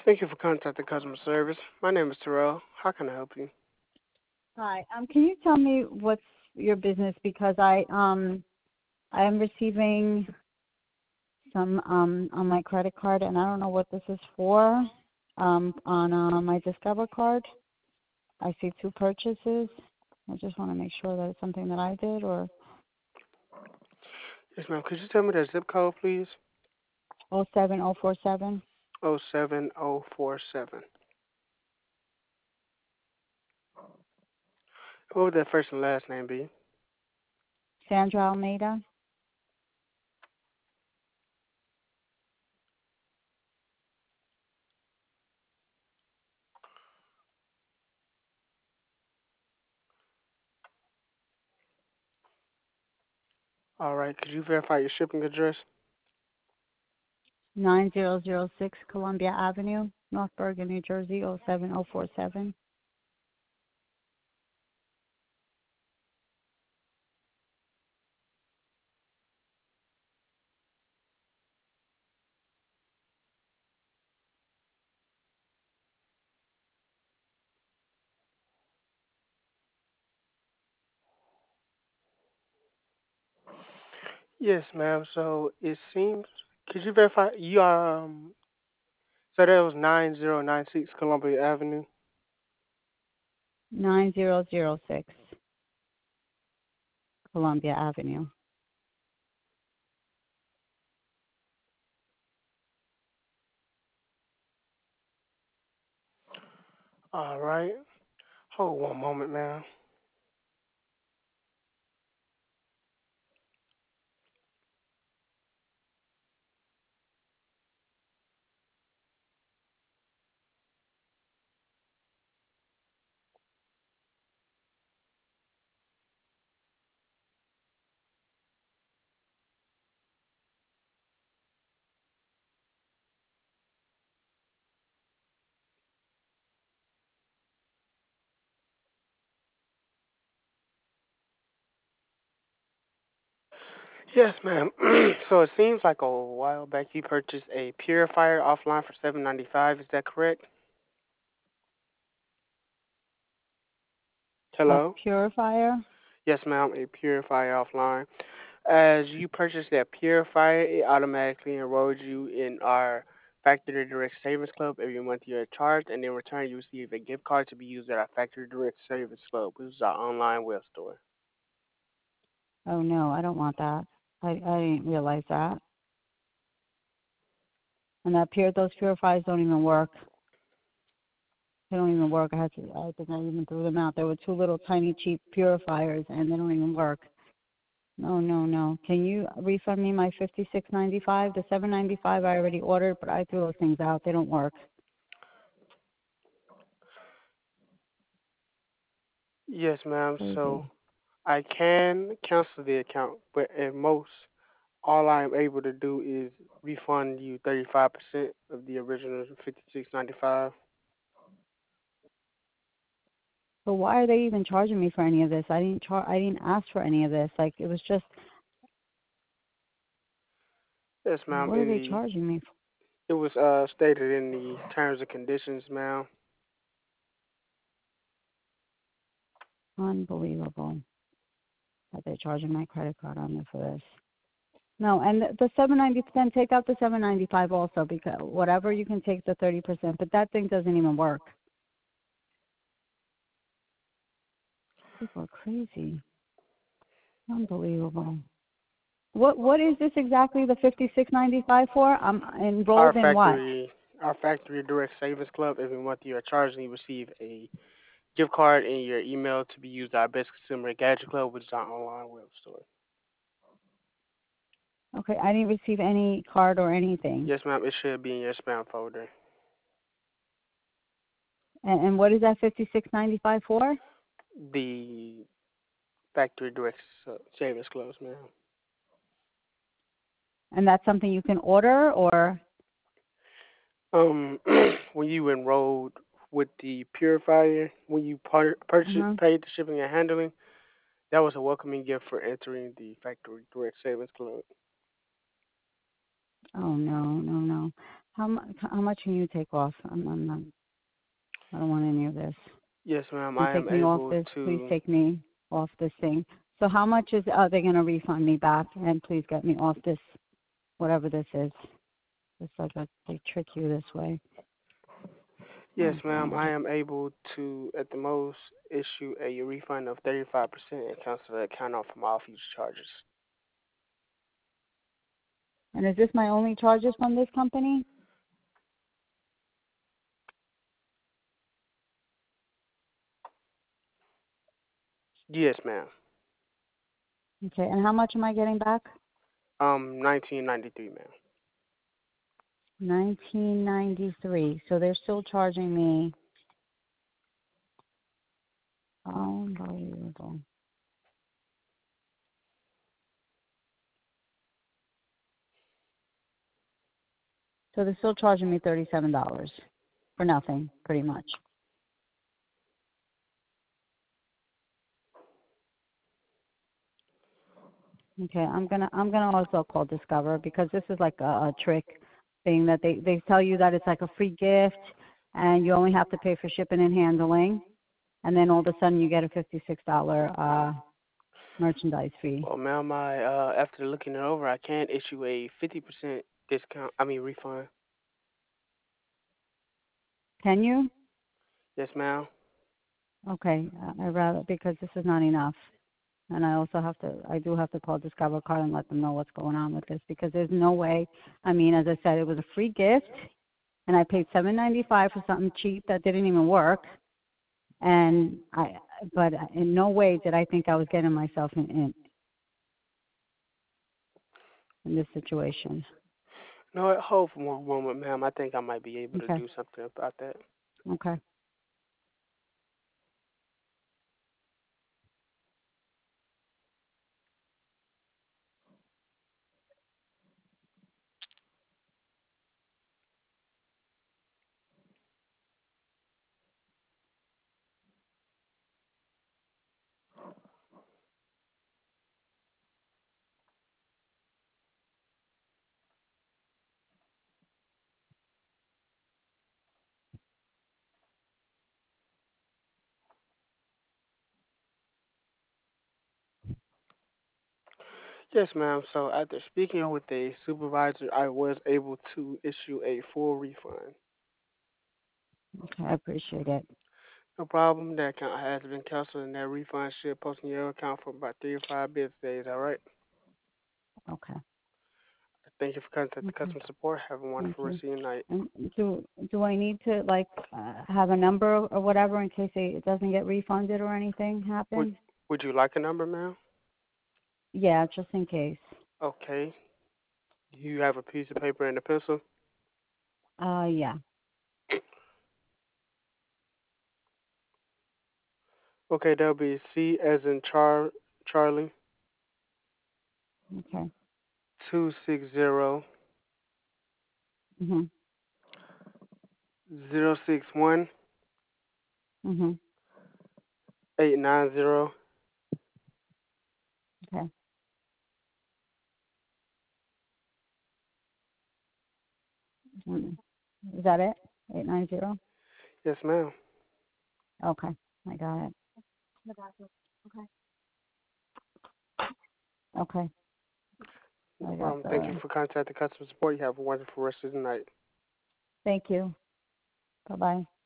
Thank you for contacting customer service. My name is Terrell. How can I help you? Hi. Can you tell me what's your business? Because I am receiving some on my credit card, and I don't know what this is for. On my Discover card, I see two purchases. I just want to make sure that it's something that I did, or Yes, ma'am. Could you tell me the zip code, please? 07047. 07047. What would that first and last name be? Sandra Almeida. All right. Could you verify your shipping address? 9006 Columbia Avenue, North Bergen, New Jersey 07047. Yes, ma'am. So it seems. Could you verify you are so that was 9096 Columbia Avenue. 9006 Columbia Avenue. All right. Hold one moment, ma'am. Yes, ma'am. So it seems like a while back you purchased a purifier offline for 795. Is that correct? A Hello? purifier? Yes, ma'am, a purifier offline. As you purchase that purifier, it automatically enrolls you in our Factory Direct Savings Club every month you're charged, and in return you receive a gift card to be used at our Factory Direct Savings Club, which is our online web store. Oh no, I don't want that. I didn't realize that. And those purifiers don't even work. They don't even work. I think I even threw them out. There were two little tiny cheap purifiers, and they don't even work. No, no, no. Can you refund me my $56.95? The $7.95 I already ordered, but I threw those things out. They don't work. Yes, ma'am. So Crazy. I can cancel the account, but at most, all I am able to do is refund you 35% of the original 56.95. But why are they even charging me for any of this? I didn't ask for any of this. Like it was just, Yes, ma'am. what are In they the charging me it was stated in the terms and conditions, ma'am. for? Unbelievable that they're charging my credit card on me for this. No, and the 790%, take out the 795 also, because whatever you can take the 30%, but that thing doesn't even work. People are crazy. Unbelievable. What is this exactly? The 56.95 for? I'm Our enrolled in what? factory, our factory direct savings club. Every month you are charged, and you receive a gift card in your email to be used at our Best Consumer Gadget Club, which is our online web store. Okay, I didn't receive any card or anything. Yes, ma'am. It should be in your spam folder. And what is that 56.95 for? The factory direct savings clubs, ma'am. And that's something you can order, or? Um, when you enrolled with the purifier, when you purchased, Uh-huh. paid the shipping and handling, that was a welcoming gift for entering the factory direct savings club. Oh no, no, no. how much can you take off? I'm not, I don't want any of this. Yes, ma'am. And I am take me off able this. Please to. take me off this thing. So how much is are they going to refund me back? And please get me off this, whatever this is. It's like they trick you this way. Yes, Oh ma'am. God. I am able to, at the most, issue a refund of 35% and cancel the account off from all future charges. And is this my only charges from this company? Yes, ma'am. Okay. And how much am I getting back? 1993, ma'am. 1993. So they're still charging me. Unbelievable. So they're still charging me $37 for nothing, pretty much. Okay, I'm gonna also call Discover because this is like a trick thing that they tell you that it's like a free gift and you only have to pay for shipping and handling, and then all of a sudden you get a $56 merchandise fee. Well, ma'am, after looking it over, I can issue a 50% discount. I mean refund. Can you? Yes, ma'am. Okay, I rather because this is not enough, and I do have to call Discover Card and let them know what's going on with this because there's no way. I mean, as I said, it was a free gift, and I paid $7.95 for something cheap that didn't even work, and but in no way did I think I was getting myself in this situation. No, hold for one moment, ma'am. I think I might be able to Okay, do something about that. okay. Yes, ma'am. So after speaking with a supervisor, I was able to issue a full refund. Okay, I appreciate it. No problem. That account has been canceled, and that refund should post in your account for about 3 to 5 business days. All right. Okay, Thank you for contacting okay. customer support. Have a Thank wonderful rest you. of your night. And do I need to like have a number or whatever in case it doesn't get refunded or anything Would happens? Would you like a number, ma'am? Yeah, just in case. Okay. You have a piece of paper and a pencil. Yeah. Okay, that'll be C as in Charlie Okay. 260 Mhm. 061 Mhm. 890. Okay. Mm. Is that it? 890. Yes, ma'am. Okay, I got it. Okay, No I got problem. Thank you the. for contacting customer support. You have a wonderful rest of the night. Thank you. Bye bye.